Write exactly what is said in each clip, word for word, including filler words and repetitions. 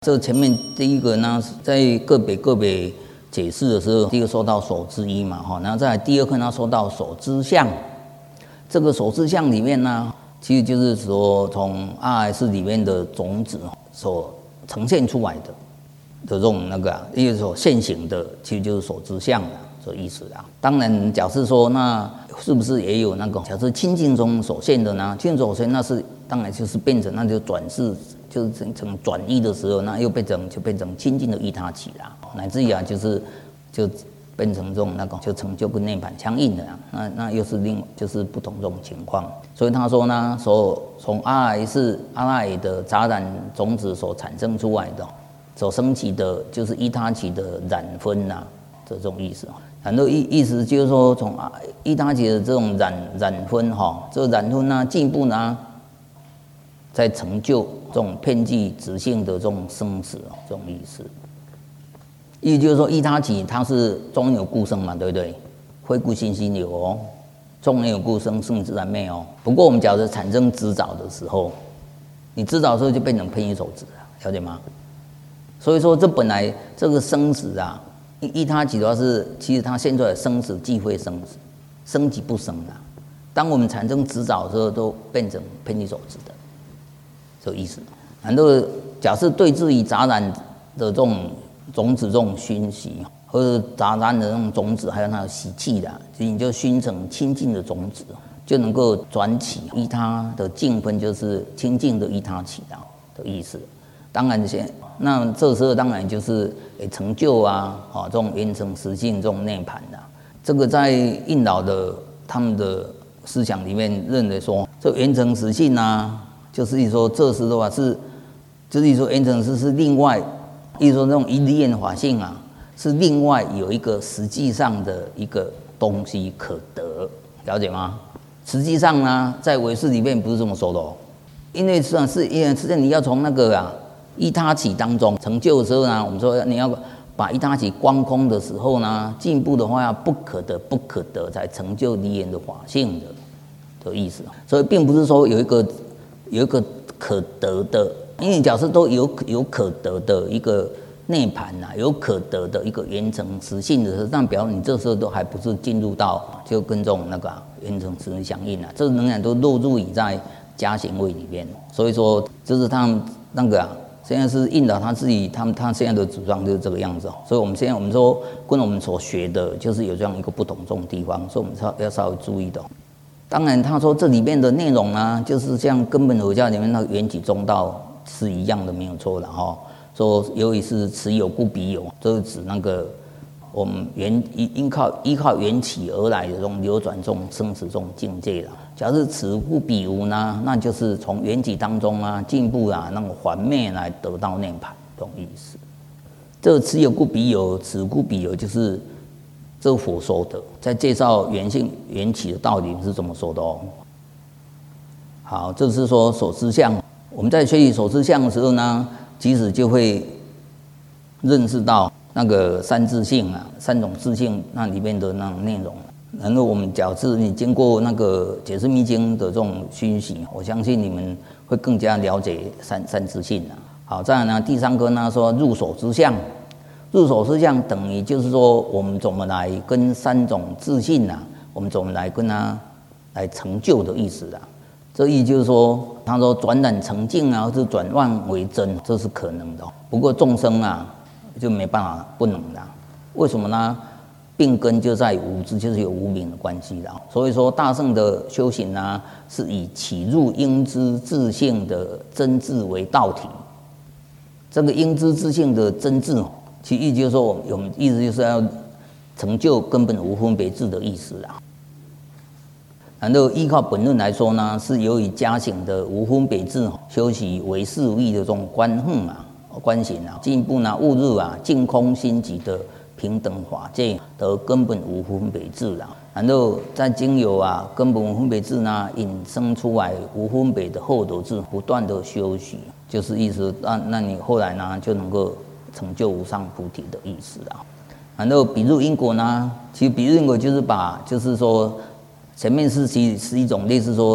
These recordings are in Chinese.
这前面第一个呢，在个别个别解释的时候，第一个说到手之一嘛，哈，然后再来第二课呢说到手之相。这个手之相里面呢，其实就是说从 R S 里面的种子所呈现出来的的这种那个、啊，因为所现行的，其实就是手之相啊，这意思啊。当然，假设说那是不是也有那个，假设清净中所现的呢？清净所现那是当然就是变成那就转世。就是成成转移的时候，那又变成就变成清净的依他起啦，乃至于啊，就是就变成这种那个就成就跟涅槃相应的啊，那那又是另就是不同这种情况。所以他说呢，所从阿赖是阿赖的杂染种子所产生出来的，所升起的就是依他起的染分呐、啊，这种意思。然后意意思就是说，从依他起的这种染染分哈，这个染分呢进一步呢，在成就这种遍计直性的这种生死哦，这种意思。意思就是说，依他起它是中有故生嘛，对不对？非故心心有哦，中有故生，生自然灭哦。不过我们假如产生执着的时候，你执着的时候就变成偏依手执了，了解吗？所以说，这本来这个生死啊，依他起的话是，其实它现在的生死既非生死，生即不生啊。当我们产生执着的时候，都变成偏依手执的。这个意思，然后假设对至于杂染的这种种子这种熏习，或者杂染的这种种子，还有它的习气的，所以你就熏成清净的种子，就能够转起依他的净分，就是清净的依他起的的意思。当然先，那这时候当然就是诶成就啊，啊这种圆成实性这种涅槃的。这个在印老的他们的思想里面认为说，这圆成实性啊。就是说，这时的话是，就是说，圆成实是另外，意思说那种一离眼法性啊，是另外有一个实际上的一个东西可得，了解吗？实际上呢，在唯识里面不是这么说的哦，因为实际上是，因为实际上你要从那个啊依他起当中成就的时候呢，我们说你要把依他起光空的时候呢，进步的话要不可得，不可得才成就离眼的法性的的意思，所以并不是说有一个。有一个可得的，因为假设都有有可得的一个涅槃呐，有可得的一个圆成实性的时候，但表示你这时候都还不是进入到就跟这种那个圆成实性相应啊，这仍然都落入于在加行位里面。所以说，就是他们那个啊，现在是印导他自己，他们他现在的主张就是这个样子。所以我们现在我们说跟我们所学的，就是有这样一个不同这种地方，所以我们稍要稍微注意的。当然，他说这里面的内容呢，就是像根本佛教里面那个缘起中道是一样的，没有错的哈。说由于是此有故彼有，这是指那个我们缘依靠依靠缘起而来的这种流转这种生死这种境界了。假设此故彼无呢，那就是从缘起当中啊进一步啊那种还灭来得到涅槃这种意思。这此有故彼有，此故彼有就是。这是佛说的，在介绍缘性缘起的道理是怎么说的哦？好，这是说所知相。我们在学习所知相的时候呢，其实就会认识到那个三自性啊，三种自性那里面的那种内容。然后我们假设你经过那个解释密经的这种熏习，我相信你们会更加了解三三自性啊。好，再来呢，第三个呢说入手之相。入手之相等于就是说，我们怎么来跟三种自性啊，我们怎么来跟它来成就的意思啊？这意就是说，他说转染成净啊，或是转妄为真，这是可能的。不过众生啊，就没办法不能的。为什么呢？病根就在无知，就是有无明的关系的。所以说，大乘的修行呢，是以起入应知自性的真智为道体。这个应知自性的真智。其意就是说，我们意思就是要成就根本无分别智的意思啊。然后依靠本论来说呢，是由于加行的无分别智，修习唯识无义的这种观恨啊、观行啊，进一步呢悟入啊净空心极的平等法界得根本无分别智啊。然后再经由啊根本无分别智呢，引生出来无分别的后得智，不断的修习，就是意思那那你后来呢就能够。成就无上菩提的意思啊，然后比入因果呢，其实比入因果就是把，就是说前面是其实是一种类似说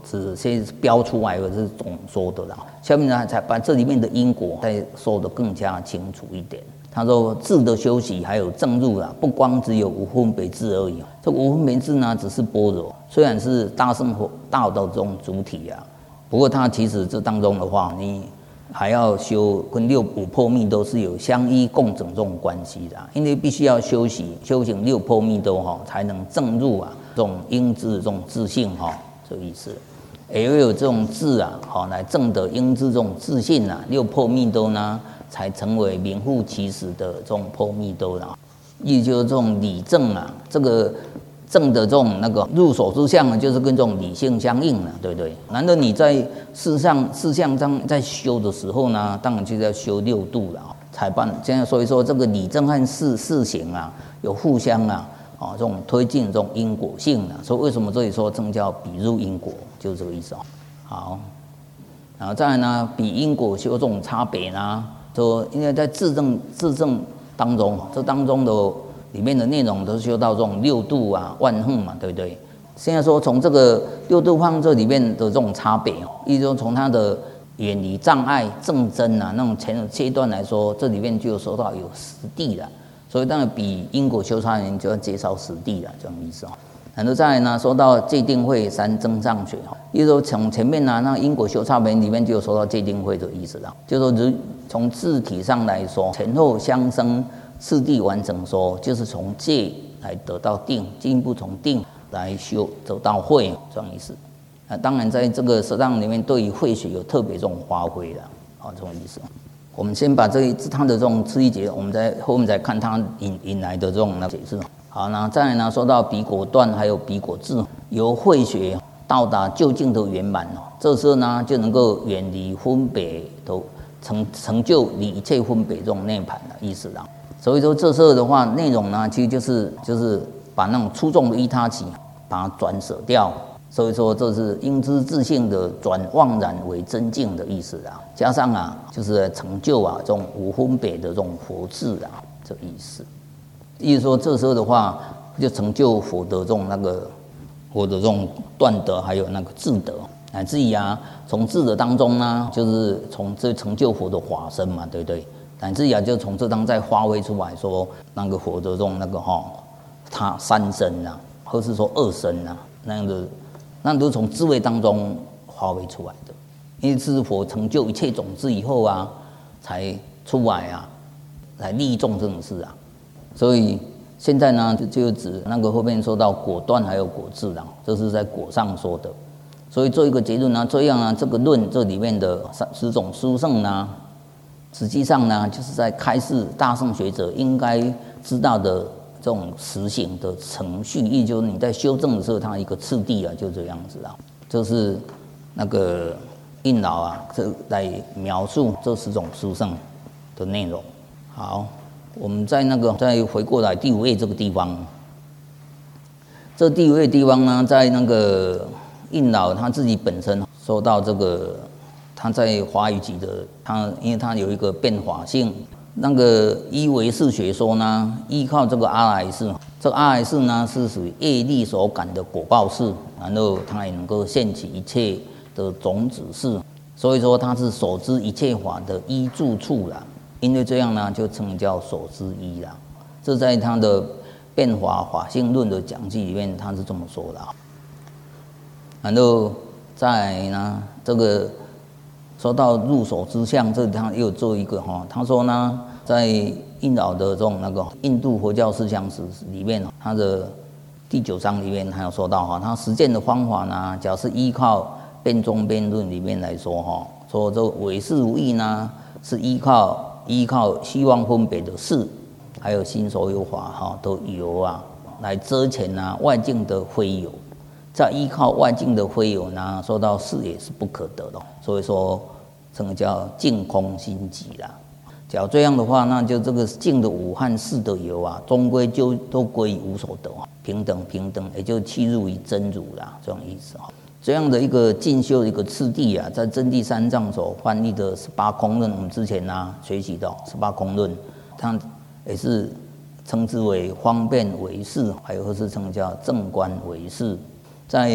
只先标出来的是总说的啦。下面呢才把这里面的因果再说得更加清楚一点。他说智的修习还有正入啦，不光只有无分别智而已。这个无分别智呢，只是般若，虽然是大乘佛道的这种主体啊，不过它其实这当中的话，你还要修跟六五波密都是有相依共整这种关系的、啊，因为必须要修习修行六波密都哈，才能正入啊这种应知这种自性哈，这个意思。也有这种智啊，好来证得应知这种自信啊，六波密都呢，才成为名副其实的这种波密都啦。也就是这种理证啊，这个证的这种那个入手之相呢，就是跟这种理性相应了，对不对？难道你在事上事项上在修的时候呢，当然就是要修六度了，才办这样。所以说这个理证和事事行啊，有互相啊。哦，这种推进这种因果性啊，所以为什么这里说正叫比入因果，就是这个意思哦。好，然后再来呢，比因果修这种差别呢，说因为在自证自证当中，这当中的里面的内容都是修到这种六度啊、万恨嘛，对不对？现在说从这个六度方这里面的这种差别，意思说从它的远离障碍、正真啊那种前阶段来说，这里面就有说到有实地了。所以当然比因果修差人就要介绍实地了，这种意思哦。然后再来呢，说到戒定慧三增上学哦，也就是说从前面呢，那因果修差门里面就有说到戒定慧的意思了，就是说从字体上来说，前后相生次第完整说，就是从戒来得到定，进一步从定来修得到慧，这种意思。啊，当然在这个实当里面，对于慧学有特别这种发挥的，啊，这种意思。我们先把这一它的这种次第解，我们在后面再看它引引来的这种解释。好，那再来呢，说到彼果断还有彼果智，由慧学到达究竟的圆满哦，这时候呢就能够远离分别，都成成就离一切分别这种涅槃的意思啦。所以说这时候的话，内容呢其实就是就是把那种粗重的依他起，把它转舍掉。所以说这是应知自性的转妄然为真境的意思啊，加上啊就是成就啊这种无分别的这种佛智啊，这意思。意思说这时候的话，就成就佛的这种那个佛的这种断德，还有那个智德，乃至于啊从智德当中呢，就是从这成就佛的法身嘛，对不对？乃至于啊就从这当再发挥出来说那个佛的这种那个哈、哦，他三身啊，或是说二身啊那样的。那都是从智慧当中发挥出来的，因为是佛成就一切种子以后啊，才出来啊，来利众这种事啊。所以现在呢，就就指那个后面说到果断还有果智啊，这是在果上说的。所以做一个结论呢，这样呢，这个论这里面的十种殊胜呢，实际上呢，就是在开示大乘学者应该知道的。这种实行的程序，也就是你在修正的时候，它一个次第啊，就这样子啊，就是那个印老啊，这来描述这十种殊胜的内容。好，我们在那个再回过来第五页这个地方，这第五页地方呢，在那个印老他自己本身说到这个，他在华语集的，他因为他有一个变化性。那个依唯识学说呢，依靠这个阿赖识，这个阿赖识呢是属于业力所感的果报识，然后它也能够现起一切的种子识，所以说它是所知一切法的依住处啦。因为这样呢，就称叫所知依啦。这在他的变法法性论的讲记里面，他是这么说的。然后再呢，这个。说到入手之相，这里他又做一个哈，他说呢，在印老的这种那个印度佛教思想史里面，他的第九章里面，他有说到哈，他实践的方法呢，假如是依靠辩中辩论里面来说哈，说这唯识无义呢，是依靠依靠希望分别的事，还有心所有法哈，都有啊，来遮前啊外境的非有。再依靠外境的非有呢，说到事也是不可得的，所以说这个叫净空心极啦。假如这样的话，那就这个净的无和事的有啊，终归就都归于无所得，平等平等，也就契入于真如啦，这种意思哈。这样的一个进修的一个次第啊，在真谛三藏所翻译的十八空论，我们之前呢学习到十八空论，它也是称之为方便唯识，还有或是称叫正观唯识。在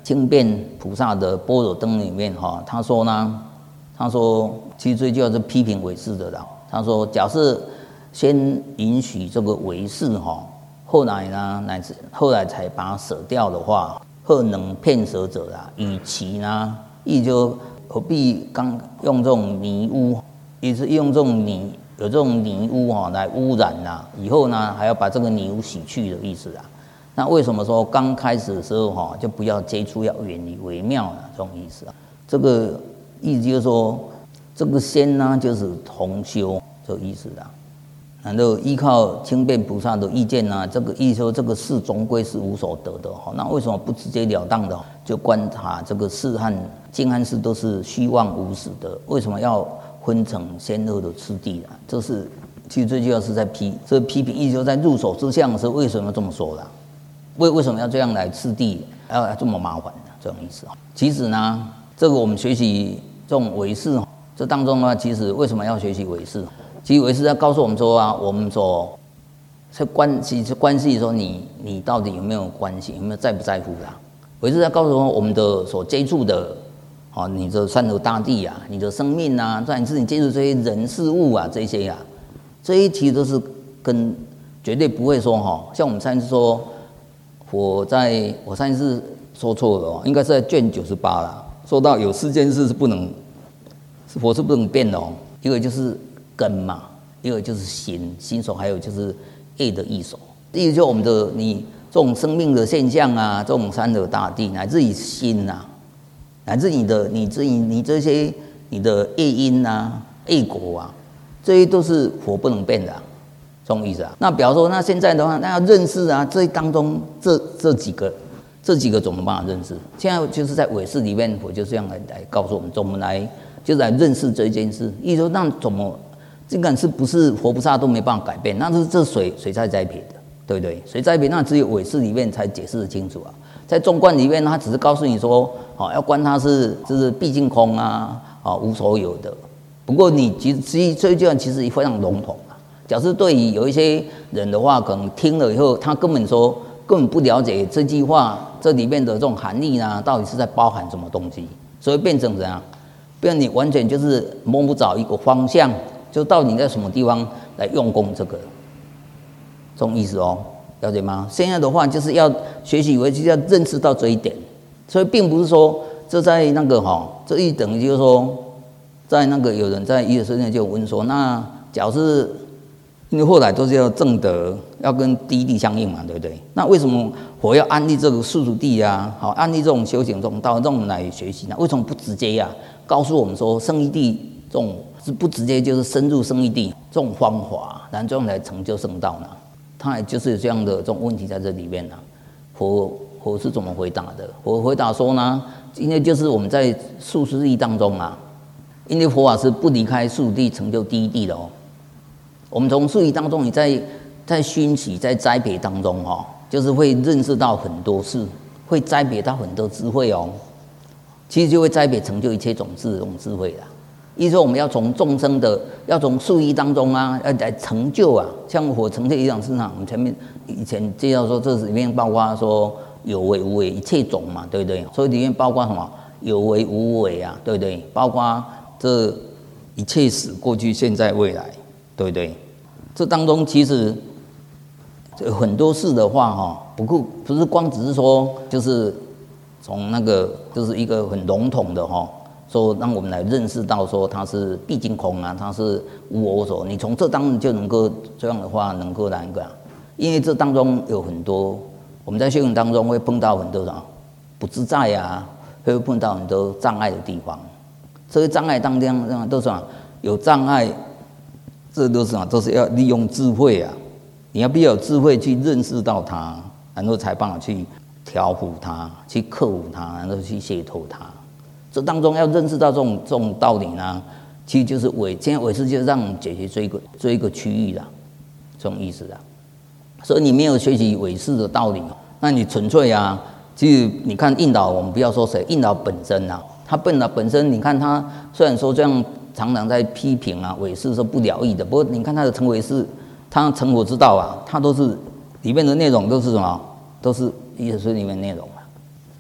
清辩菩萨的般若灯里面哈，他说呢，他说其实最主要是批评唯识的啦。他说，假设先允许这个唯识哈，后来呢乃至后来才把它舍掉的话，何能骗舍者啦？与其呢，亦就何必刚用这种泥污，也是用这种泥有这种泥污哈来污染啦，以后呢还要把这个泥污洗去的意思啦。那为什么说刚开始的时候哈就不要接触，要远离为妙呢？这种意思啊，这个意思就是说，这个仙呢就是同修这个意思啦。然后依靠清辩菩萨的意见呢，这个意思说这个事终归是无所得的哈。那为什么不直截了当的就观察这个事和境和事都是虚妄无实的？为什么要分成先后的次第呢？这是其实最主要是在批，这批评意思说在入手之相的时候为什么这么说啦？为为什么要这样来次第，要这么麻烦呢？这种意思。其实呢，这个我们学习这种唯识，这当中呢，其实为什么要学习唯识？其实唯识在告诉我们说啊，我们所是关系是关系说你你到底有没有关系，有没有在不在乎啦？唯识在告诉我们，我们的所接触的，啊，你的山河大地啊，你的生命啊，在你自己接触这些人事物啊，这些啊，这些其实都是跟绝对不会说哈，像我们上次说。我在我上一次说错了，应该是在卷九十八啦。说到有四件事是不能，佛是不能变的哦。一个就是根嘛，一个就是心，心手，还有就是业的意手。第一个就是我们的你这种生命的现象啊，这种山河大地，乃至于心啊，乃至你的你这你这些你的业因啊、业果啊，这些都是佛不能变的、啊。这种意思啊，那比方说，那现在的话，那要认识啊，这当中这这几个，这几个怎么办法认识？现在就是在唯识里面，我就这样来来告诉我们，怎么来就是来认识这一件事。意思说，那怎么这个是不是佛菩萨都没办法改变？那是这水谁在栽培的，对不对？谁栽培？那只有唯识里面才解释得清楚啊。在中观里面，他只是告诉你说，哦，要观它是就是毕竟空啊，啊无所有的。不过你其实其实这一句其实非常笼统。假设对于有一些人的话，可能听了以后，他根本说根本不了解这句话这里面的这种含义呢，到底是在包含什么东西，所以变成怎样？变成你完全就是摸不着一个方向，就到底在什么地方来用功这个，这种意思哦，了解吗？现在的话就是要学习，为就是要认识到这一点，所以并不是说这在那个哈，这一等于就是说，在那个有人在一的时间就问说，那假如是因为后来都是要正德，要跟第一地相应嘛，对不对？那为什么我要安利这个宿主地啊？好，安利这种修行这种道，这种来学习呢？为什么不直接呀、啊？告诉我们说，圣义地这种是不直接就是深入圣义地这种方法，然后这样来成就圣道呢？他也就是有这样的这种问题在这里面呢。佛佛是怎么回答的？佛回答说呢，因为就是我们在宿世地当中啊，因为佛法是不离开宿主地成就第一地的哦。我们从术语当中，你在在熏习、在栽培当中哦，就是会认识到很多事，会栽培到很多智慧哦。其实就会栽培成就一切种子这种智慧啦。意思说，我们要从众生的，要从术语当中啊，要来成就啊。像我成就一样市场，我们前面以前介绍说，这里面包括说有为无为一切种嘛，对不对？所以里面包括什么有为无为啊，对不对？包括这一切史、过去、现在、未来。对不对？这当中其实很多事的话，哈，不过不是光只是说，就是从那个就是一个很笼统的哈，说让我们来认识到说它是毕竟空啊，它是无我所。你从这当中就能够这样的话，能够来个，因为这当中有很多我们在修行当中会碰到很多什么不自在啊，会碰到很多障碍的地方。这些障碍当中都是什么有障碍。这都是什么？都是要利用智慧啊！你要必须有智慧去认识到它，然后才办法去调伏它，去克服它，然后去解脱它。这当中要认识到这种这种道理呢，其实就是唯现在唯识就是让我们解决这一个这一个区域啦，这种意思啊。所以你没有学习唯识的道理，那你纯粹啊，其实你看印导，我们不要说谁，印导本身啊，他本导本身，你看他虽然说这样。常常在批评啊，唯识是不了义的。不过你看他的成唯识，他成佛之道啊，他都是里面的内容都是什么？都是一的书里面内容啊。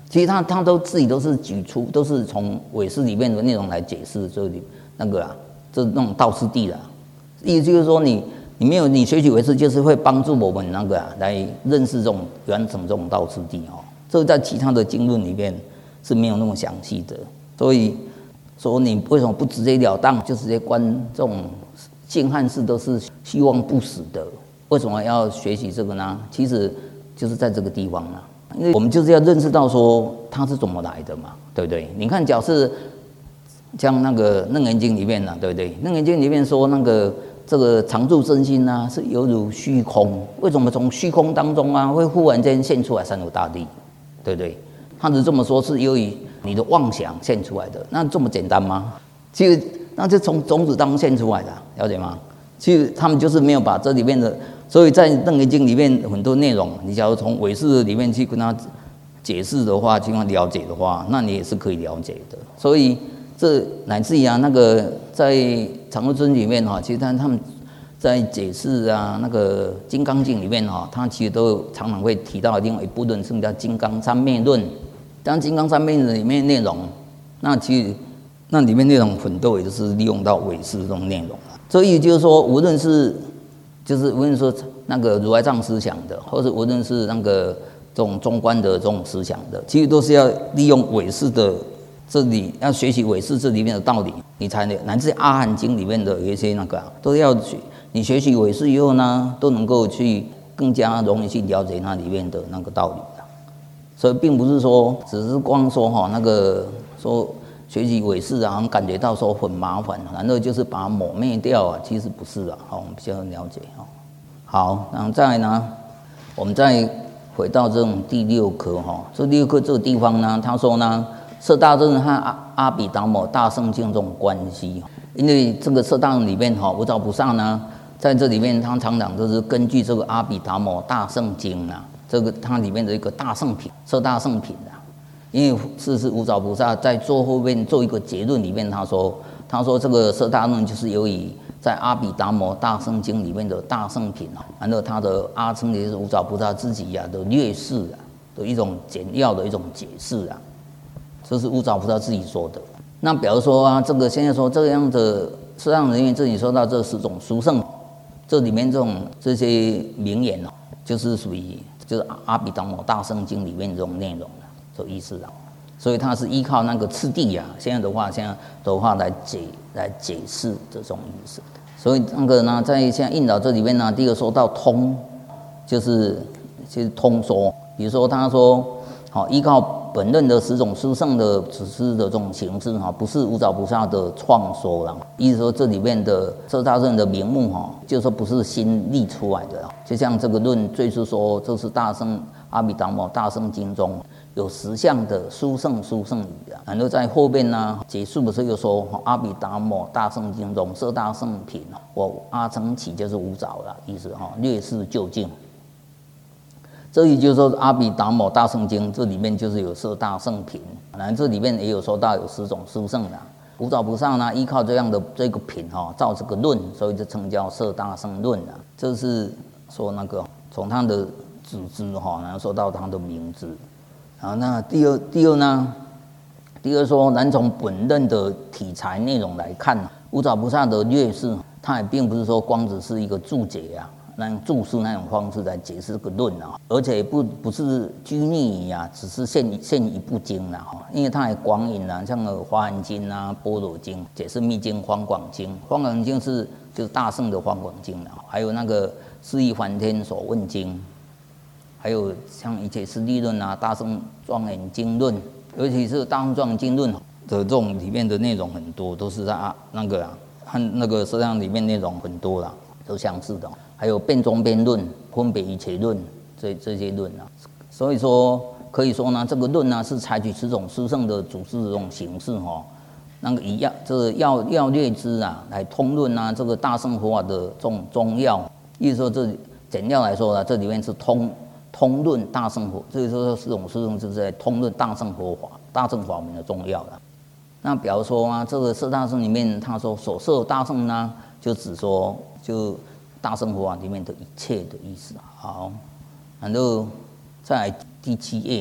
其实他他都自己都是举出，都是从伪释里面的内容来解释这里那个啊，这那种道次第啦。意思就是说你，你没有你学习伪释，就是会帮助我们那个啊来认识这种完成这种道次第哦。这个在其他的经论里面是没有那么详细的，所以说你为什么不直截了当就直接观这种性汉事都是希望不死的？为什么要学习这个呢？其实就是在这个地方啊，因为我们就是要认识到说它是怎么来的嘛，对不对？你看，假设像那个《楞严经》里面呢、啊，对不对？《楞严经》里面说那个这个常住真心啊，是犹如虚空。为什么从虚空当中啊，会忽然间现出来三足大地？对不对？他是这么说，是由于你的妄想现出来的。那这么简单吗？其实那就从种子当中现出来的，了解吗？其实他们就是没有把这里面的，所以在《楞严经》里面很多内容，你假如从唯识里面去跟他解释的话，去跟他了解的话，那你也是可以了解的。所以这乃至于啊，那个在常住尊里面哈，其实他他们在解释啊那个《金刚经》里面哈，他其实都常常会提到另外一部论，是叫《金刚三昧论》。当《金刚三昧论》里面内容，那其实那里面内容很多也就是利用到唯识这种内容了。所以就是说，无论是就是无论说那个如来藏思想的，或者无论是那个这种中观的这种思想的，其实都是要利用唯识的这里要学习唯识这里面的道理，你才能乃至阿含经里面的有一些那个、啊、都要学。你学习唯识以后呢，都能够去更加容易去了解那里面的那个道理的。所以并不是说只是光说哈那个说。学习唯识啊，好像感觉到说很麻烦，然后就是把它抹灭掉啊，其实不是啊，好，我们比较了解哈。好，然后再来呢，我们再回到这种第六课哈，这第六课这个地方呢，他说呢，摄大乘和阿阿毗达摩大圣经这种关系，因为这个摄大乘里面哈，无着菩萨呢，在这里面他常常就是根据这个阿毗达摩大圣经啊，这个它里面的一个大圣品，摄大圣品啊。因为是是无着菩萨在做后面做一个结论里面，他说他说这个摄大论就是由于在阿毗达摩大圣经里面的大圣品啊，然后他的阿称也是无着菩萨自己呀、啊、的略释啊的一种简要的一种解释啊，这是无着菩萨自己说的。那比如说啊，这个现在说这样的摄大人员这里说到这十种殊胜，这里面这种这些名言哦，就是属于就是阿毗达摩大圣经里面这种内容。有意思啊，所以它是依靠那个次第啊，现在的话，现在的话来解来解释这种意思。所以那个呢，在现在印导这里面呢，第一个说到通，就是就是通说，比如说他说，好依靠本任的十种殊胜的指示的这种形式哈，不是无着菩萨的创说啦。意思说这里面的摄大乘的名目哈，就是说不是新立出来的，就像这个论最初说，这是大圣阿毗达摩大圣经中。有十项的殊胜殊胜语啊，然后在后面呢结束的时候又说阿毗达摩大圣经中摄大圣品，我阿僧祇就是无着了，意思哈略示究竟。这里就是说阿毗达摩大圣经这里面就是有摄大圣品，然后这里面也有说到有十种殊胜的。无着菩萨呢依靠这样的这个品哈，造这个论，所以就称叫摄大圣论啊。这是说那个从他的组织哈，然后说到他的名字。好，那第二第二呢？第二说，南从本任的题材内容来看，无着菩萨的略释，它也并不是说光只是一个注解啊，那种注释那种方式来解释这个论啊，而且不不是拘泥于啊，只是限限一部经啦哈，因为它也广引啊，像《华严经》啊、《般若经》解释密经、方广经，方广经是就是大圣的方广经啦，还有那个释义梵天所问经。还有像一切实地论啊、大圣庄严经论，尤其是大圣庄严经论的这种里面的内容很多，都是在啊那个啊和那个实际上里面内容很多啦，都相似的。还有辩中辩论、分别一切论这这些论啊，所以说可以说呢，这个论呢是采取十种殊胜的组织这种形式哈、哦，那个以要这个要要略之啊来通论啊这个大乘佛法的这种中要，意思说这简要来说呢，这里面是通。通论大乘佛，所以说四种殊胜就是在通论大乘佛法、大乘法门的重要了。那比如说啊，这个摄大乘里面，他说所摄大乘呢，就指说就大乘佛法里面的一切的意思。好，然后再来第七页，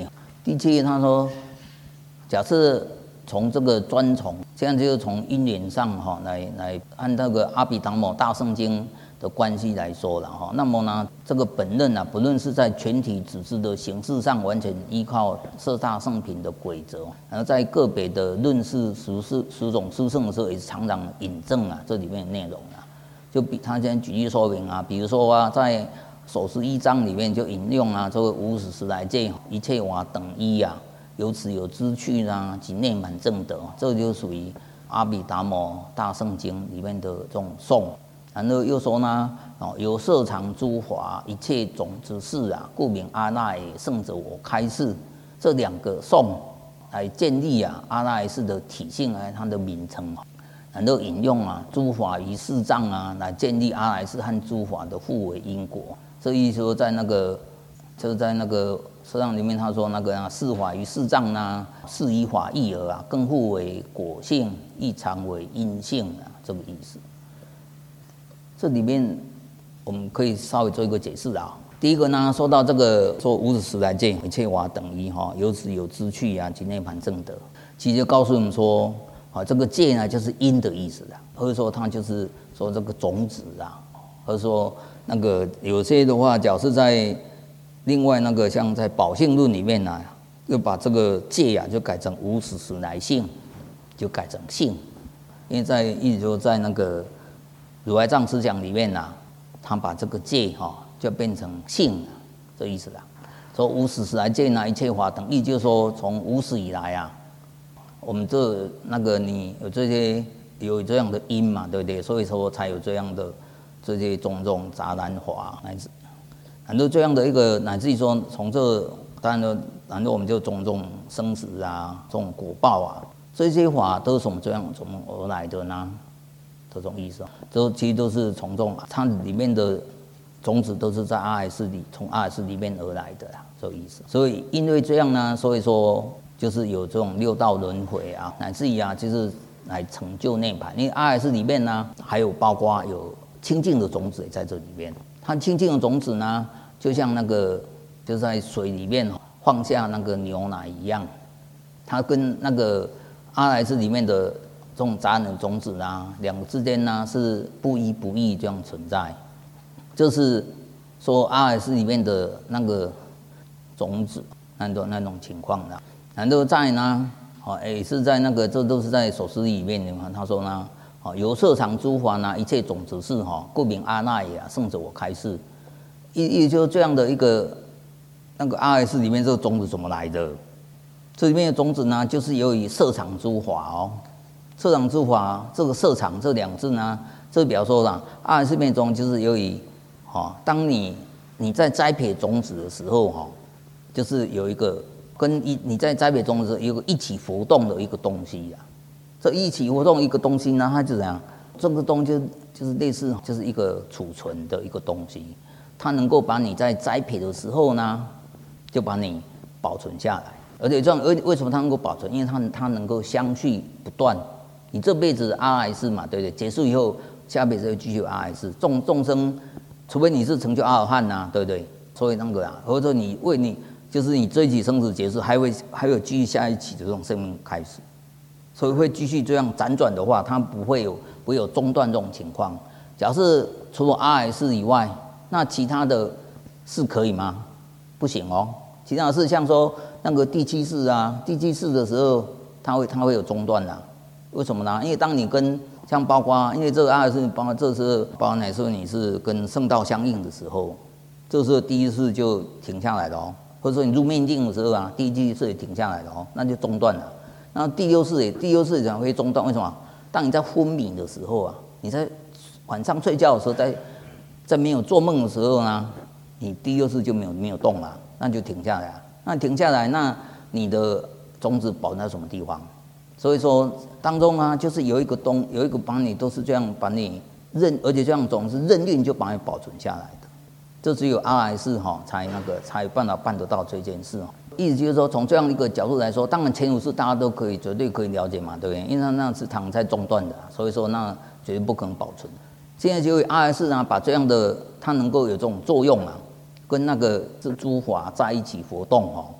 第七，他说，假设从这个专从，现在就是从因缘上哈来来按那个阿毗达摩大圣经的关系来说了哈。那么呢，这个本论啊，不论是在全体组织的形式上，完全依靠色大圣品的规则，然后在个别的论事十事十种殊胜的时候，也是常常引证啊这里面的内容啊。就比他现在举例说明啊，比如说啊，在首十一章里面就引用啊，这个无始时来界，一切法等一啊，由此有知趣啊，及内满正德，这就属于阿毗达摩大圣经里面的这种颂。然后又说呢，哦，有摄藏诸法一切种之事啊，故名阿那耶圣者我开示。这两个颂来建立啊阿那耶识的体性啊，它的名称。然后引用啊诸法于四藏啊，来建立阿那耶识和诸法的互为因果。这意思说在那个就是在那个四藏里面，他说那个啊四法于四藏啊，是依法义而啊，更互为果性，亦常为因性啊，这个意思。这里面我们可以稍微做一个解释啊。第一个呢，说到这个说无始时来界，一切法等一哈，由此有知趣啊，及内盘正德，其实就告诉我们说，啊，这个界呢就是因的意思啦，或者说它就是说这个种子啊，或者说那个有些的话，假设在另外那个像在宝性论里面呢、啊，又把这个界啊就改成无始时来性，就改成性，因为在意思说在那个如来藏思想里面呐、啊，他把这个界哈、哦、就变成性，这意思啦。说无始时来界呢，一切法等一，就是说从无始以来啊，我们这那个你有这些有这样的因嘛，对不对？所以说才有这样的这些种种杂染法，乃至然后这样的一个乃至于说从这当然呢，然后我们就种种生死啊，这种果报啊，这些法都是从这样怎么而来的呢？这种意思，这其实都是从众，它里面的种子都是在阿赖识里，从阿赖识里面而来的啦，这个意思。所以因为这样呢，所以说就是有这种六道轮回啊，乃至于啊，就是来成就涅槃。因为阿赖识里面呢，还有包括有清净的种子也在这里面。它清净的种子呢，就像那个就在水里面放下那个牛奶一样，它跟那个阿赖识里面的这种杂染的种子啊，两个之间呢是不依不异这样存在，就是说阿赖识里面的那个种子那种那种情况的。然后在呢，哦，也是在那个这都是在首诗里面的嘛。他说呢，哦，由摄藏诸法呢，一切种子是哈，故名阿那耶啊，圣者我开示。意意就是这样的一个那个阿赖识里面这个种子怎么来的？这里面的种子呢，就是由于摄藏诸法哦。摄藏诸法，这个摄藏这两字呢，这表示说呢，阿赖识面中就是由于，哈，当你你在栽培种子的时候，哈，就是有一个跟一你在栽培种子有一个一起浮动的一个东西呀、啊，这一起浮动一个东西呢，它就怎样？这个东西就就是类似就是一个储存的一个东西，它能够把你在栽培的时候呢，就把你保存下来，而且这样，而为什么它能够保存？因为它它能够相续不断。你这辈子阿赖识嘛，对不对？结束以后，下辈子又继续阿赖识。众众生，除非你是成就阿尔汉呐，对不对？所以那个啊，或者说你为你就是你这一期生死结束，还会还有继续下一期的这种生命开始，所以会继续这样辗转的话，它不会有不会有中断这种情况。假设除了阿赖识以外，那其他的是可以吗？不行哦。其他的是像说那个第七世啊，第七世的时候，它会它会有中断啦。为什么呢？因为当你跟像包括，因为这个阿赖识，包括这是包括乃说你是跟圣道相应的时候，这时候第一次就停下来了哦，或者说你入灭境的时候啊，第一次也停下来了哦，那就中断了。那第六次也第六次也会中断，为什么？当你在昏迷的时候啊，你在晚上睡觉的时候，在在没有做梦的时候呢，你第六次就没有没有动了，那就停下来了。那停下来，那你的种子保存在什么地方？所以说当中啊，就是有一个东有一个把你都是这样把你任，而且这样总是任运就把你保存下来的。这只有阿赖识哈才那个才有办法办得到这件事哦。意思就是说，从这样一个角度来说，当然前五世大家都可以绝对可以了解嘛，对不对？因为那是躺在中断的，所以说那绝对不可能保存。现在就阿赖识呢，把这样的它能够有这种作用啊，跟那个这诸法在一起活动哦。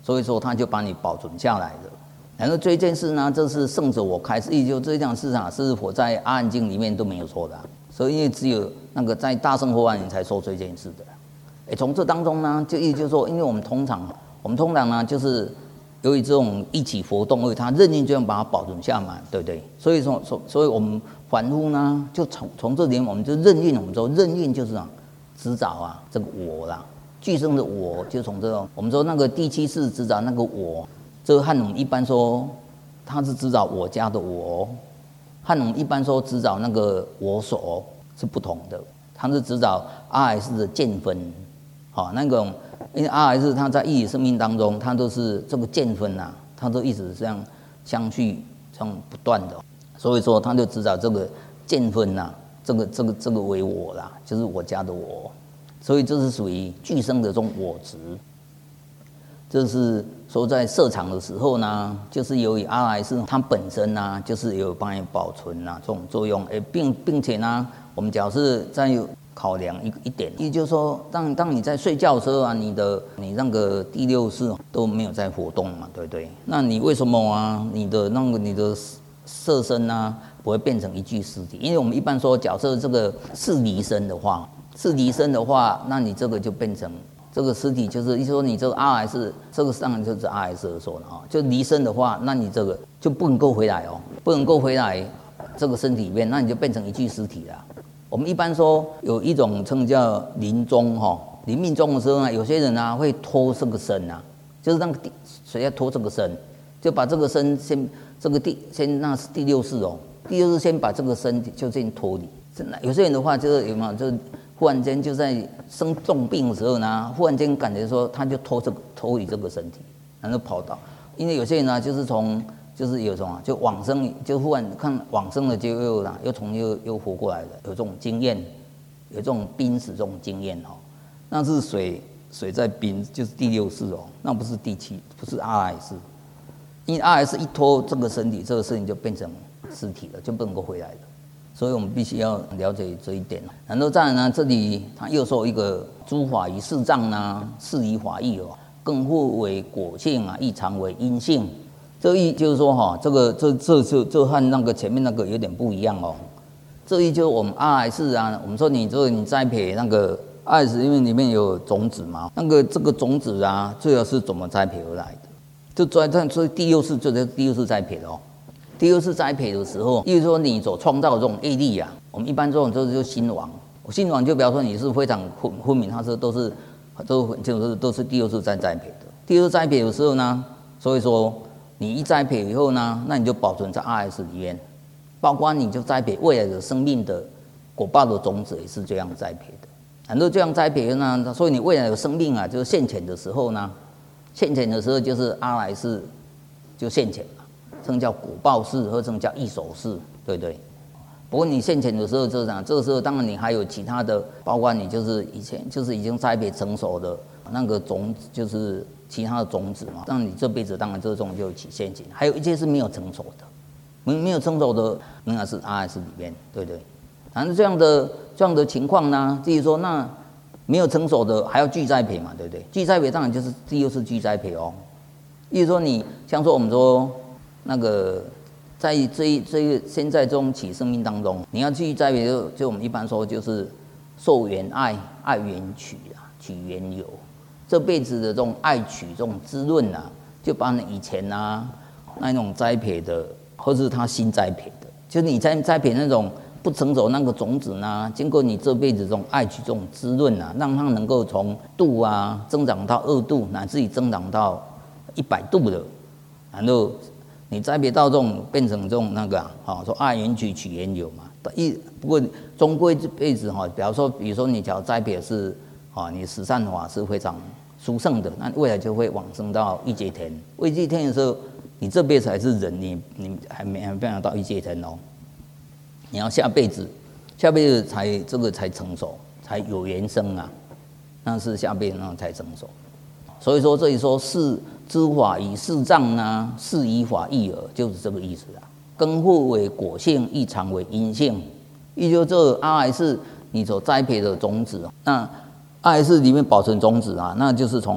所以说他就把你保存下来了。然后这件事呢，这是圣者我开示，也就这一讲市场是我在阿含经里面都没有说的、啊，所以因为只有那个在大乘佛法里才说这件事的。哎，从这当中呢，就意思就是说，因为我们通常我们通常呢就是由于这种一起活动，所以他认定这样把它保存下来，对不对？所以说，所所以我们凡夫呢，就从从这点我们就认定，我们说认定就是啊，执着啊，这个我啦，具生的我，就从这种我们说那个第七世执着那个我。这个和我们一般说，他是执着我家的我，和我们一般说执着那个我所是不同的。他是执着阿赖耶的见分，好，那种因为阿赖耶他在一体生命当中，他都是这个见分呐、啊，他都一直这样相续这样不断的，所以说他就执着这个见分呐、啊，这个这个这个为我啦，就是我家的我，所以这是属于具生的这种我执。这是说在设场的时候呢，就是由于阿赖耶它本身呢，就是有帮你保存啊这种作用，诶，并并且呢，我们假如是在考量一一点，也就是说，当当你在睡觉的时候啊，你的你那个第六识都没有在活动嘛，对不对？那你为什么啊，你的那个你的色身啊不会变成一具尸体？因为我们一般说，假设这个是离身的话，是离身的话，那你这个就变成。这个尸体就是意思说你这个阿赖耶，这个当然就是阿赖耶而说了啊，就离身的话，那你这个就不能够回来哦，不能够回来这个身体里面，那你就变成一具尸体了。我们一般说有一种称叫临终哈，临命终的时候呢，有些人啊会脱这个身啊，就是让谁要脱这个身，就把这个身先这个第先那是第六识哦，第六识先把这个身体就先脱离。有些人的话就是有没有就。忽然间就在生重病的时候呢，忽然间感觉说他就脱这个脱离这个身体，然后跑到，因为有些人呢就是从就是有什么就往生，就忽然看往生了就又啦又从又又活过来了，有这种经验，有这种濒死这种经验哦，那是水水在濒，就是第六识哦，那不是第七，不是阿赖耶识，因为阿赖耶识一脱这个身体，这个身体就变成尸体了，就不能够回来了。所以我们必须要了解这一点。然后再来呢，这里他又说一个诸法于四障呢，是以法义哦，更复为果性啊，亦常为因性。这意就是说哈，这个这这这这和那个前面那个有点不一样哦。这意就是我们阿赖耶啊，我们说你这个你栽培那个阿赖耶，因为里面有种子嘛，那个这个种子啊，最后是怎么栽培而来的？就栽在所以第六世就是第六世栽培的哦。第二次栽培的时候，例如说你所创造的这种业力啊，我们一般这种就是就心王，心王就比方说你是非常昏昏迷，它是都是都就是都是第二次在栽培的。第二次栽培的时候呢，所以说你一栽培以后呢，那你就保存在阿赖耶里面，包括你就栽培未来的生命的果报的种子也是这样栽培的。很多这样栽培呢，所以你未来的生命啊，就是现前的时候呢，现前的时候就是阿赖耶就现前。称叫果报识，或称叫异手识，对不对？不过你现前的时候就是这样，这个时候当然你还有其他的，包括你就是以前就是已经栽培成熟的那个种子，就是其他的种子嘛。那你这辈子当然这种就起现前，还有一些是没有成熟的，没没有成熟的，那是阿赖耶里面，对不对？反正这样的这样的情况呢，至于说那没有成熟的还要具栽培嘛，对不对？具栽培当然就是第二次具栽培哦。例如说你像说我们说。那个在这一这一现在这种起生命当中，你要去栽培，就就我们一般说就是受缘爱，爱缘取啊，取缘有。这辈子的这种爱取这种滋润啊，就把你以前啊那种栽培的，或是他新栽培的，就是你在栽培那种不成熟那个种子呢，经过你这辈子这种爱取这种滋润啊，让它能够从度啊增长到二度，乃至于增长到一百度的，然后。你栽培到这种变成这种那个啊，哦、说爱缘取取缘有嘛，一不过终归这辈子哈，比方说，比如说你只要栽培的是啊，你十善法是非常殊胜的，那未来就会往生到欲界天。欲界天的时候，你这辈子还是人，你你还没还没办法到欲界天哦，你要下辈子，下辈子才这个才成熟，才有缘生啊，那是下辈子那才成熟。所以说这里说是知法以四障呢，是以法义耳，就是这个意思啊。根复为果性，亦常为因性。也就是这阿赖耶你所栽培的种子，那阿赖耶里面保存种子啊，那就是从第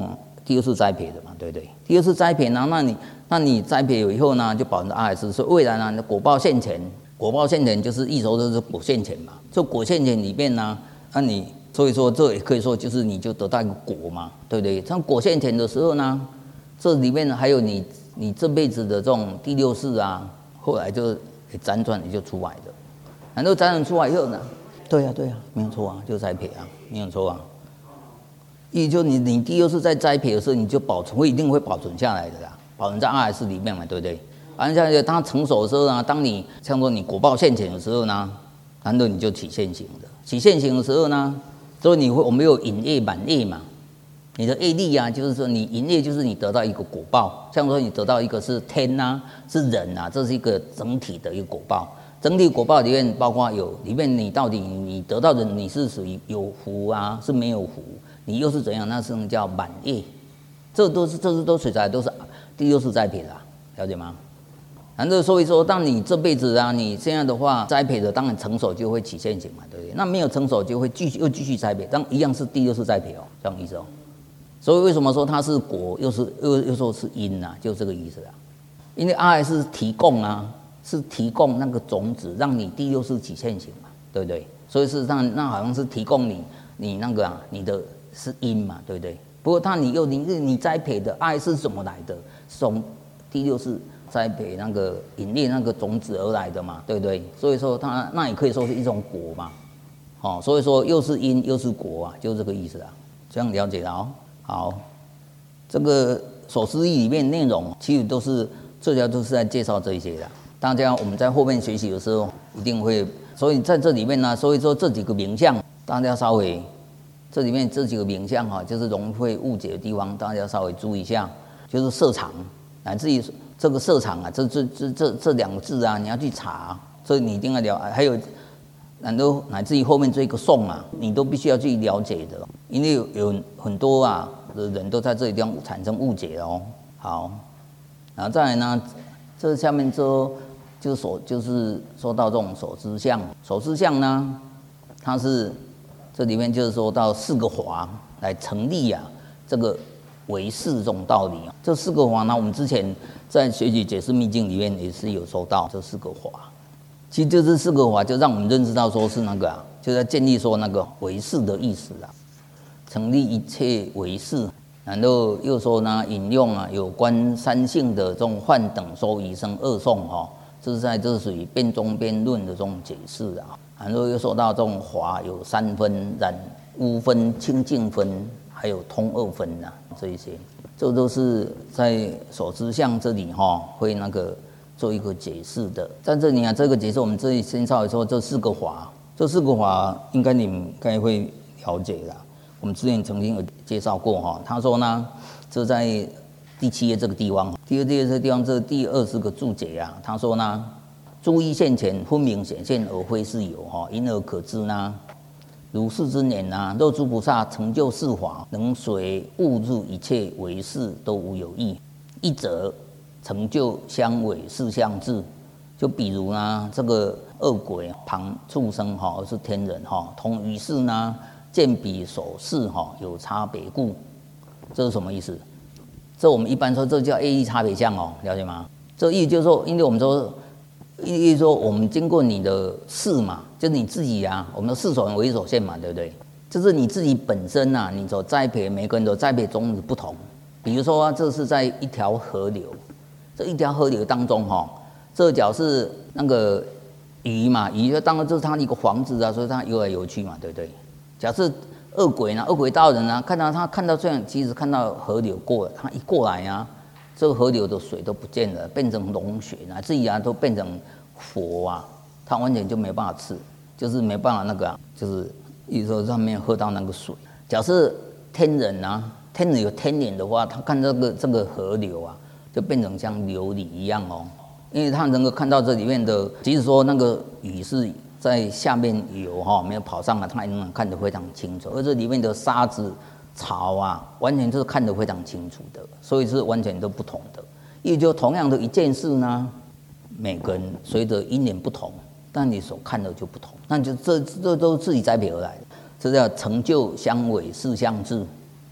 第二次栽培的嘛，对不对？第二次栽培呢，那你那你栽培以后呢，就保存着阿海斯，所以未来呢，果报现前，果报现前就是一说就是果现前嘛。这果现前里面呢，那你所以说这也可以说就是你就得到一个果嘛，对不对？像果现前的时候呢，这里面还有你你这辈子的这种第六世啊，后来就辗转也就出来的。然后辗转出来以后呢，对呀、啊、对呀、啊，没有错啊，就栽培啊，没有错啊。也就你你第二次在栽培的时候，你就保存会一定会保存下来的啦，保存在阿海斯里面嘛，对不对？而且当它成熟的时候呢，当你像说你果报现前的时候呢，然后你就起现行的，起现行的时候呢，所以你会我们有引业满业嘛，你的业力啊，就是说你引业就是你得到一个果报，像说你得到一个是天啊，是人啊，这是一个整体的一个果报。整体果报里面包括有里面你到底你得到的你是属于有福啊，是没有福？你又是怎样？那是叫满业，这都是这是都水材都是第六次栽培的、啊，了解吗？然后所以说，当你这辈子啊，你现在的话栽培的，当然成熟就会起现行嘛，对不对？那没有成熟就会继续又继续栽培，当一样是第六次栽培哦，这样意思哦。所以为什么说它是果，又是又又说是因啊？就这个意思啊。因为阿海是提供啊，是提供那个种子，让你第六次起现行嘛，对不对？所以事实上，那好像是提供你你那个啊，你的。是因嘛，对不对？不过他你又你你栽培的爱是怎么来的？是从第六次栽培那个引炼那个种子而来的嘛，对不对？所以说它那也可以说是一种果嘛，哦，所以说又是因又是果啊，就这个意思啊，这样了解了哦。好，这个所思义里面内容其实都是这条都是在介绍这一些的，大家我们在后面学习的时候一定会，所以在这里面呢，所以说这几个名相大家稍微。这里面这几个名相哈，就是容易会误解的地方，大家稍微注意一下。就是色场，乃至于这个色场啊，这这这这这两个字啊，你要去查，所以你一定要了。还有，乃都乃至于后面这个颂啊，你都必须要去了解的，因为有有很多啊的人都在这里地方产生误解哦。好，然后再来呢，这下面说就所就是说到这种所知相，所知相呢，它是。这里面就是说到四个法来成立啊，这个唯识这种道理啊。这四个法呢，我们之前在学习解释密经里面也是有说到这四个法。其实这这四个法就让我们认识到说是那个啊，就在建立说那个唯识的意思啊，成立一切唯识。然后又说呢，引用啊有关三性的这种幻等说一生二颂哈，这是在这属于辩中辩论的这种解释啊。然后又说到这种法有三分，染污分、清净分，还有通二分呐、啊，这一些，这都是在所知相这里哈、哦，会那个做一个解释的。在这里啊，这个解释我们这里先稍微说这四个法，这四个法应该你们应该会了解啦。我们之前曾经有介绍过哈，他说呢，这在第七页这个地方，第二页这个地方，这第二十个注解啊，他说呢。诸义现前，分明显现而非是有哈，因而可知呢。如是之年呐，若诸菩萨成就四法，能随悟入一切唯识都无有异。一则成就相违四相智，就比如呢，这个恶鬼、旁畜生哈，而是天人哈，同于是呢，见彼所示哈有差别故。这是什么意思？这我们一般说这叫业力差别相哦，了解吗？这意思就是说，因为我们说。意思说，我们经过你的事嘛，就是你自己啊，我们的事所缘为所现嘛，对不对？就是你自己本身啊，你所栽培，每个人的栽培种子不同。比如说、啊，这是在一条河流，这一条河流当中哈、哦，这角是那个鱼嘛，鱼当然就是它的一个房子啊，所以它游来游去嘛，对不对？假设恶鬼呢，恶鬼道人啊，看到他看到这样，其实看到河流过了，他一过来啊。这个河流的水都不见了，变成龙血，乃至于啊都变成佛啊，他完全就没办法吃，就是没办法那个、啊，就是意思说他没有喝到那个水。假设天人啊，天人有天眼的话，他看这个这个河流啊，就变成像琉璃一样哦，因为他能够看到这里面的，即使说那个雨是在下面游哈，没有跑上来，他还能看得非常清楚，而这里面的沙子。潮啊，完全就是看得非常清楚的，所以是完全都不同的。也就同样的一件事呢，每个人随着因缘不同，但你所看的就不同。那就这这都是自己栽培而来的，这叫成就相违四相智。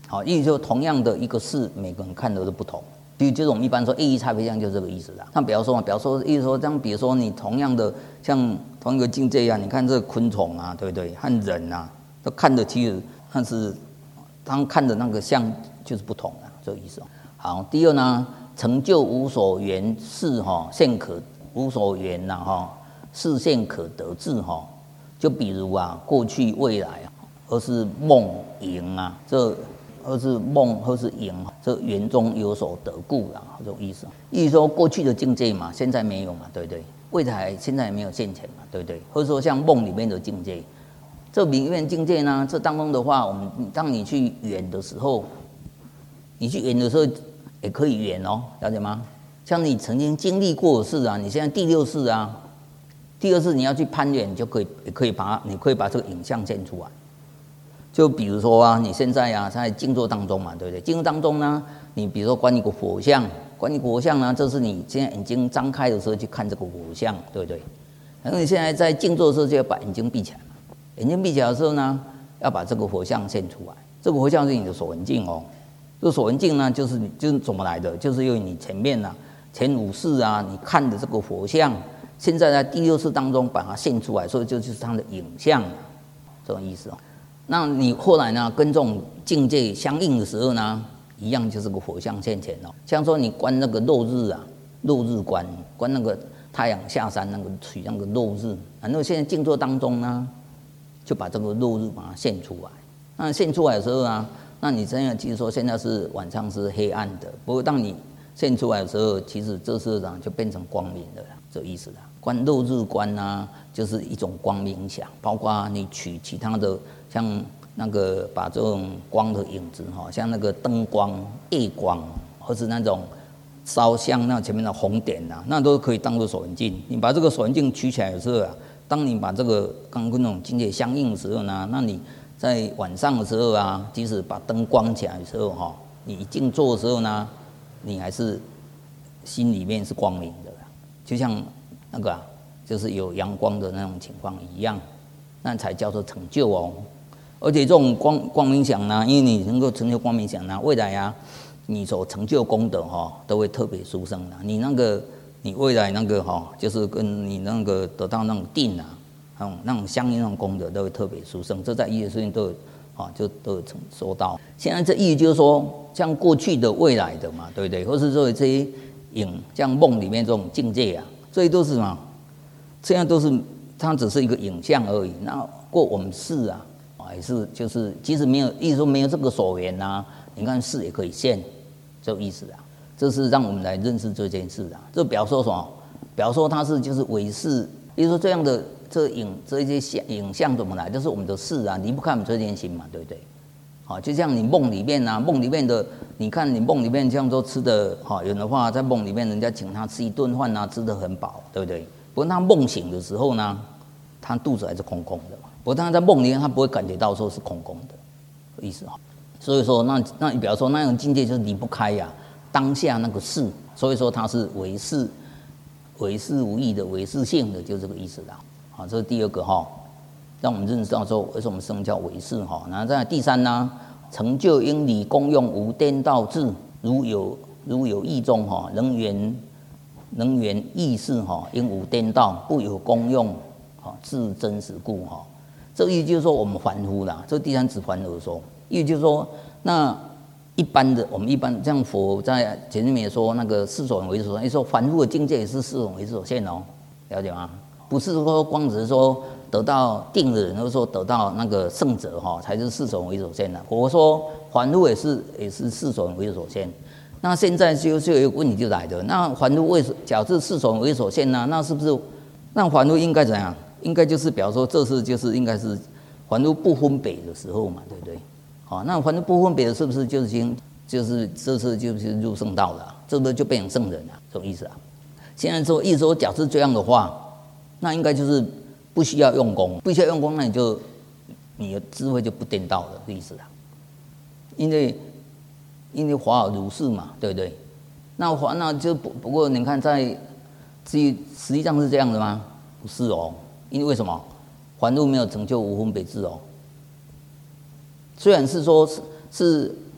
好，意思说同样的一个事，每个人看的都不同。就就是我们一般说一一差别相，就是这个意思啦。那比方说嘛，比方说意思说，这样比如说你同样的像同一个境界一样，你看这个昆虫啊，对不对？和人啊，都看的其实但是当看的那个相就是不同啊，这个意思。好，第二呢，成就无所缘事哈，现可无所缘呐哈，事现可得志哈。就比如啊，过去未来啊，而是梦影啊，这。或是梦，或是影，这缘中有所得故啦，这种意思。意思说过去的境界嘛，现在没有嘛，对不对？未来现在也没有现前嘛，对不对？或者说像梦里面的境界，这里面境界呢，这当中的话，我们当你去圆的时候，你去圆的时候也可以圆哦，了解吗？像你曾经经历过的事啊，你现在第六世啊，第二次你要去攀缘，你就可以也可以把它，你可以把这个影像现出来。就比如说啊，你现在啊在静坐当中嘛，对不对？静坐当中呢，你比如说观一个佛像，观一个佛像呢，这是你现在眼睛张开的时候去看这个佛像，对不对？然后你现在在静坐的时候就要把眼睛闭起来嘛，眼睛闭起来的时候呢，要把这个佛像现出来。这个佛像是你的手纹镜哦，这个手纹镜呢，就是你就是怎么来的？就是因为你前面啊前五世啊，你看的这个佛像，现在在第六世当中把它现出来，所以这就是它的影像，这种意思哦。那你后来呢，跟这种境界相应的时候呢，一样就是个佛像现前哦。像说你观那个落日啊，落日观，观那个太阳下山那个取那个落日，然后现在静坐当中呢，就把这个落日把它现出来。那现出来的时候啊，那你真的其实说现在是晚上是黑暗的，不过当你现出来的时候，其实这时候就变成光明的了，这意思啦。观落日观啊，就是一种光明想，包括你取其他的。像那个把这种光的影子哈，像那个灯光、夜光，或是那种烧香那前面的红点呐、啊，那都可以当做手纹镜。你把这个手纹镜取起来的时候啊，当你把这个刚跟那种境界相应的时候呢，那你在晚上的时候啊，即使把灯关起来的时候哈，你静坐的时候呢，你还是心里面是光明的，就像那个、啊、就是有阳光的那种情况一样，那才叫做成就哦。而且这种光光明想呢，因为你能够成就光明想呢，未来啊，你所成就功德哈，都会特别殊胜的。你那个，你未来那个哈，就是跟你那个得到那种定啊，那种那种相应那种功德都会特别殊胜。这在医学上都有啊，就都有说到。现在这意义就是说，像过去的、未来的嘛，对不对？或是说这些影，像梦里面这种境界啊，这些都是什么？这样都是它只是一个影像而已。那过我们事啊。还是就是，即使没有，意思说没有这个所缘呐，你看事也可以现，这个意思啊。这是让我们来认识这件事啊。这表示说什么？表示说它是就是唯识，比如说这样的这影这些像影像怎么来？就是我们的事啊，离不开我们这件心嘛，对不对？好，就像你梦里面啊，梦里面的，你看你梦里面像说吃的，哈，有的话在梦里面人家请他吃一顿饭啊，吃得很饱，对不对？不过他梦醒的时候呢，他肚子还是空空的嘛。不过当然在梦里面，他不会感觉到说是空空的意思哈。所以说，那那你比方说那种境界就是离不开呀、啊、当下那个事，所以说它是唯识、唯识无义的、唯识性的，就这个意思啦。好，这是第二个哈，让我们认识到说为什么生叫唯识哈。然后再来第三呢，成就因理功用无颠倒智，如有如有意中哈，能缘能缘意识哈，因无颠倒，不有功用哈，自真实故哈。这个意思就是说，我们凡夫啦，这第三指凡而说，意思就是说，那一般的我们一般像佛在前面也说，那个四种为所现，说凡夫的境界也是四种为所现哦，了解吗？不是说光只是说得到定的人，或者说得到那个圣者哈，才是四种为所现的。佛说凡夫也是也是四种为所现。那现在就就有一个问题就来了，那凡夫为假设四种为所现呢？那是不是那凡夫应该怎样？应该就是表示说，这是就是应该是凡夫不分别的时候嘛，对不对？好，那凡夫不分别的是不是就是已经就是这次就是入圣道了、啊？这个就变成圣人了、啊，这种意思啊？现在说意思说，假设这样的话，那应该就是不需要用功，不需要用功，那你就你的智慧就不颠倒了，这意思啊？因为因为法尔如是嘛，对不对？那法那就不不过你看在实际实际上是这样的吗？不是哦。因为为什么凡夫没有成就无分别智哦？虽然是说是是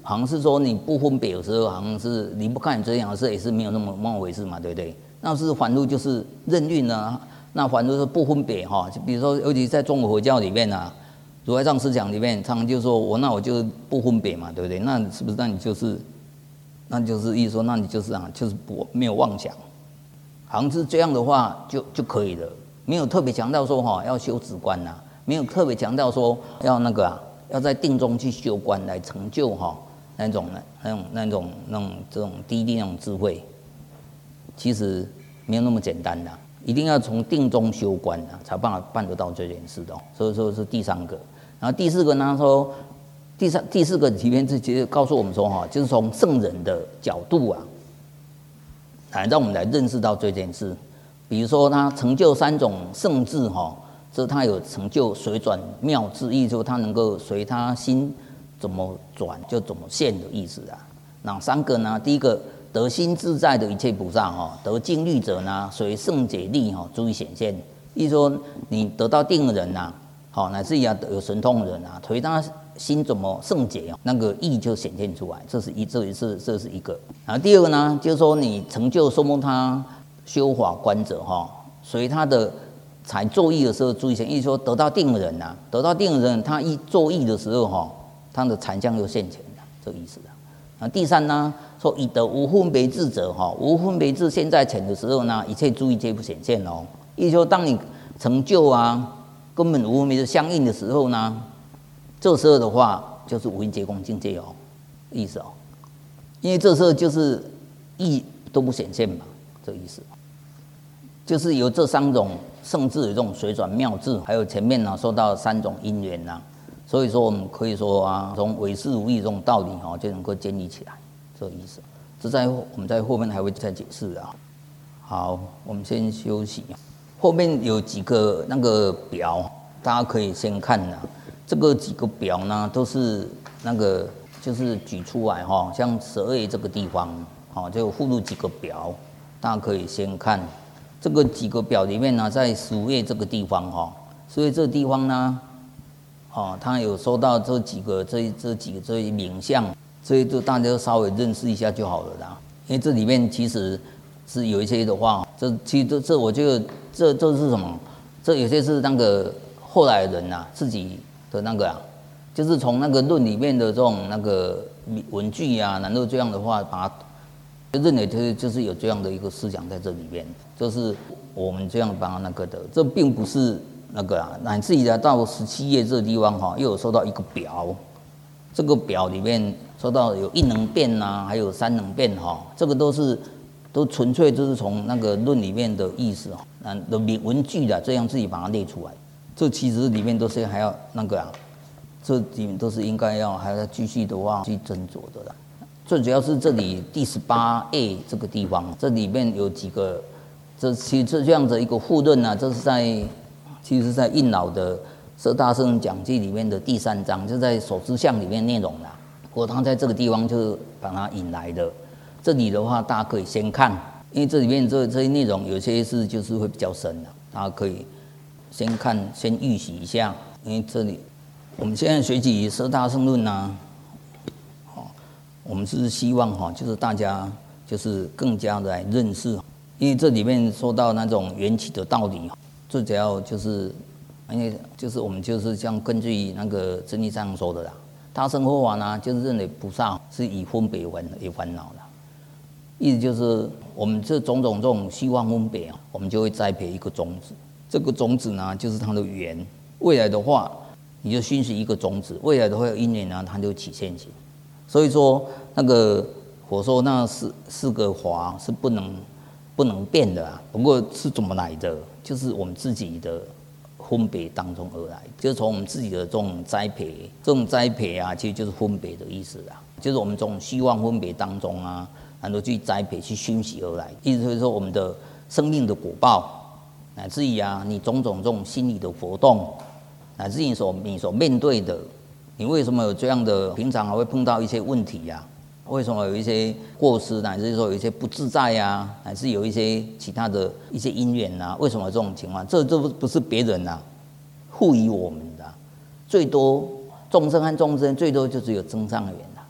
好像是说你不分别的时候，好像是离不开你这样的事，也是没有那么那么回事嘛，对不对？那是凡夫就是任运啊，那凡夫是不分别哈。就比如说，尤其在中国佛教里面啊，如来藏思想里面，常常就说我那我就不分别嘛，对不对？那是不是那你就是，那就是意思说，那你就是啊，就是不没有妄想，好像是这样的话就就可以了，没有特别强调说哈要修止观呐，没有特别强调说要那个啊，要在定中去修观来成就哈。那种、那种、那种、那种这种低低那种智慧，其实没有那么简单的，一定要从定中修观的，才办法办得到这件事的。所以说是第三个，然后第四个呢说，第三第四个里面是其实告诉我们说哈，就是从圣人的角度啊，来让我们来认识到这件事。比如说他成就三种圣智哈，这他有成就随转妙智，意思说他能够随他心怎么转就怎么现的意思啊。哪三个呢？第一个得心自在的一切菩萨哈，得静虑者呢，随圣解力哈，足以显现。意思说你得到定的人呐，好乃至于啊有神通的人啊，随他心怎么圣解，那个意就显现出来。这是一，这是这是一个。然后第二个呢，就是说你成就说明他修法观者哈，随他的才作意的时候注意显，意思说得到定的人呐，得到定的人他一作意的时候哈。他的禅相又现前了，这个意思的。那第三呢，说以得无分别智者哈，无分别智现在前的时候呢，一切诸意皆不显现哦。意思说，当你成就啊，根本无分别智相应的时候呢，这时候的话就是无因皆空境界哦，意思哦。因为这时候就是意都不显现嘛，这个意思。就是由这三种圣智的这种随转妙智，还有前面呢说到三种因缘呐。所以说，我们可以说啊，从唯识无义这种道理哈，就能够建立起来，这个意思。这在我们在后面还会再解释啊。好，我们先休息。后面有几个那个表，大家可以先看呐。这个几个表呢，都是那个就是举出来哈，像十二页这个地方，哦，就附录几个表，大家可以先看。这个几个表里面呢，在十五页这个地方哈，所以这个地方呢。哦，他有说到这几个、这这几个这些名相，所以就大家稍微认识一下就好了啦。因为这里面其实是有一些的话，这其实这这我觉得这这是什么？这有些是那个后来人呐、啊、自己的那个啊，就是从那个论里面的这种那个文句啊，然后这样的话，把它就认为就是就是有这样的一个思想在这里面，就是我们这样把它那个的，这并不是。那个啊，乃至于到十七页这个地方哈，又有说到一个表，这个表里面说到有一能变呐，还有三能变哈，这个都是都纯粹就是从那个论里面的意思哈，那的文句的这样自己把它列出来，这其实里面都是还要那个啊，这里面都是应该要还要继续的话去斟酌的啦。最主要是这里第十八页这个地方，这里面有几个，这其实这样的一个互论啊，这是在。其实是在印老的《摄大圣讲记》里面的第三章，就在手之相里面内容啦。不过他在这个地方就是把它引来的。这里的话，大家可以先看，因为这里面这这些内容有些是就是会比较深的，大家可以先看，先预习一下。因为这里我们现在学习《摄大圣论》呢，哦，我们是希望哈，就是大家就是更加的来认识，因为这里面说到那种缘起的道理。最主要就是，因为就是我们就是像根据那个真理上说的啦，大乘佛法呢，就是认为菩萨是以分别为烦恼的，意思就是我们这种种这种希望分别，我们就会栽培一个种子，这个种子呢就是它的缘，未来的话你就熏习一个种子，未来的话有因缘呢，它就起现行。所以说那个我说那四四个法是不能不能变的啊，不过是怎么来的？就是我们自己的分别当中而来，就是从我们自己的这种栽培，这种栽培啊，其实就是分别的意思啦。就是我们这种希望分别当中啊，然后去栽培、去熏习而来。意思就是说，我们的生命的果报，乃至于啊，你种种这种心理的活动，乃至于你所你所面对的，你为什么有这样的？平常还会碰到一些问题呀、啊？为什么有一些过失，乃至于说有一些不自在啊，乃至有一些其他的一些因缘啊？为什么有这种情况？这这不是别人啊赋予我们的，最多众生和众生最多就只有增上缘啊，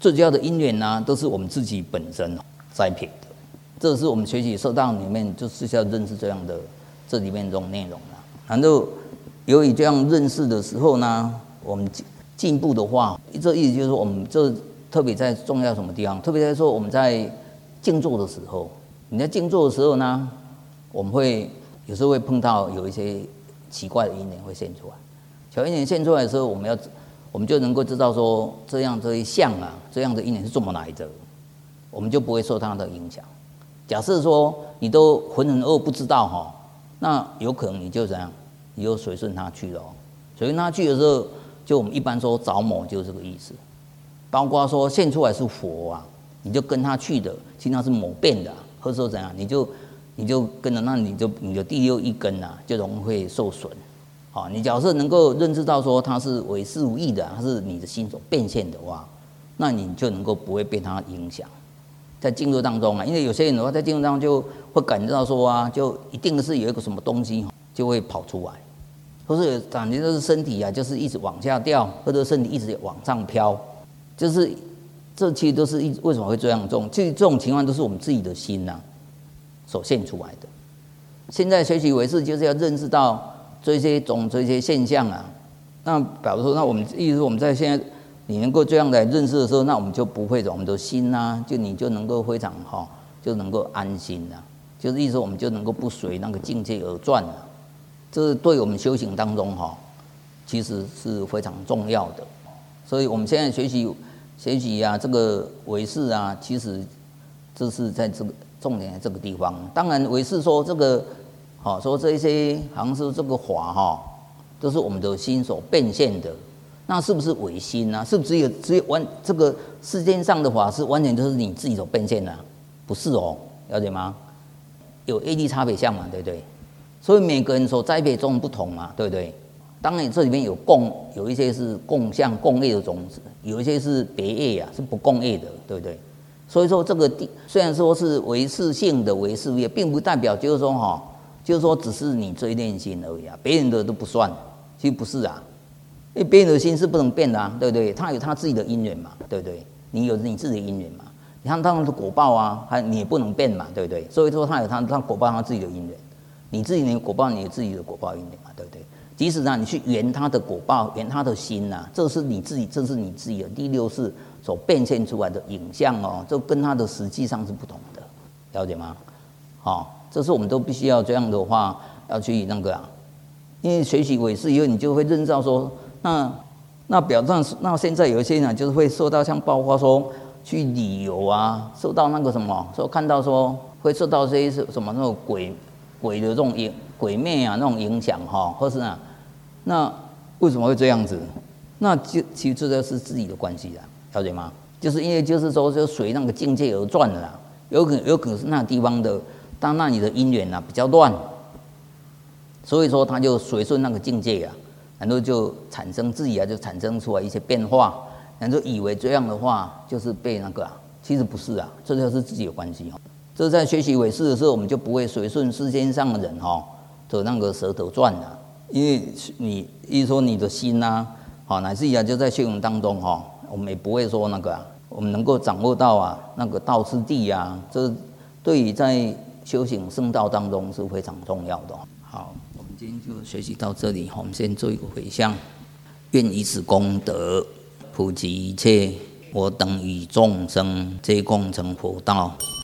最主要的因缘呢，都是我们自己本身栽培的。这是我们学习受道里面就是要认识这样的这里面这种内容啦。然后由于这样认识的时候呢，我们进步的话，这意思就是说，我们这特别在重要什么地方？特别在说我们在静坐的时候，你在静坐的时候呢，我们会有时候会碰到有一些奇怪的因缘会现出来。小因缘现出来的时候，我们要我们就能够知道说，这样这一项啊，这样的因缘是怎么来的，我们就不会受它的影响。假设说你都浑浑噩不知道哈，那有可能你就怎样，你就随顺它去了。随顺它去的时候，就我们一般说着魔就是这个意思。包括说现出来是佛啊，你就跟他去的，其实它是魔变的、啊，或者说怎样，你就你就跟着，那你就你的第六一根啊，就容易会受损。好，你假设能够认知到说它是为事无益的、啊，它是你的心所变现的话，那你就能够不会被它影响。在静坐当中啊，因为有些人的话，在静坐当中就会感觉到说啊，就一定是有一个什么东西就会跑出来，或是感觉就是身体啊，就是一直往下掉，或者身体一直往上飘，就是这其实都是一为什么会这样？这种其实这种情况都是我们自己的心呐、啊、所现出来的。现在学习唯识就是要认识到这些种这些现象啊。那比如说，那我们意思我们在现在。你能够这样来认识的时候，那我们就不会，我们的心啊，就你就能够非常哈，就能够安心了、啊。就是意思我们就能够不随那个境界而转了、啊。这是对我们修行当中哈，其实是非常重要的。所以我们现在学习学习啊，这个唯识啊，其实这是在这个重点在这个地方。当然唯识说这个，好说这些好像是这个法哈，都是我们的心所变现的。那是不是唯心呢、啊？是不是只有只有完这个世间上的法是完全都是你自己所变现的、啊？不是哦，了解吗？有业力差别相嘛，对不对？所以每个人所栽培种不同嘛，对不对？当然这里面有共，有一些是共相共业的种子，有一些是别业啊，是不共业的，对不对？所以说这个虽然说是唯识性的唯识业，并不代表就是说哈，就是说只是你这一念心而已啊，别人的都不算，其实不是啊。因为别人的心是不能变的啊，对不对？他有他自己的因缘嘛，对不对？你有你自己的因缘嘛，你看他们的果报啊，还你也不能变嘛，对不对？所以说他有他他果报他自己的因缘，你自己的果报你有自己的果报因缘嘛，对不对？即使让你去圆他的果报，圆他的心呐、啊，这是你自己，这是你自己的第六识所变现出来的影像哦，这跟他的实际上是不同的，了解吗？好、哦，这是我们都必须要这样的话要去那个啊，因为学习唯识以后，你就会认识到说。那那表上那现在有一些人就是会受到像包括说去旅游啊，受到那个什么，说看到说会受到这些什么那种鬼鬼的这种影鬼魅啊那种影响哈，或是啊，那为什么会这样子？那就其实这就是自己的关系啦，了解吗？就是因为就是说就随那个境界而转的啦，有可能有可能是那个地方的，当那里的因缘啊比较乱，所以说他就随顺那个境界啊。然后就产生自己啊，就产生出来一些变化，然后以为这样的话就是被那个啊，其实不是啊，这就是自己有关系哈。这在学习唯识的时候，我们就不会随顺世间上的人哈的那个舌头转了，因为你意思说你的心呐、啊，好乃至于啊就在修行当中哈，我们也不会说那个、啊，我们能够掌握到啊那个道次第啊，这对于在修行圣道当中是非常重要的。好。今天就学习到这里，我们先做一个回向，愿以此功德普及一切我等与众生，皆共成佛道。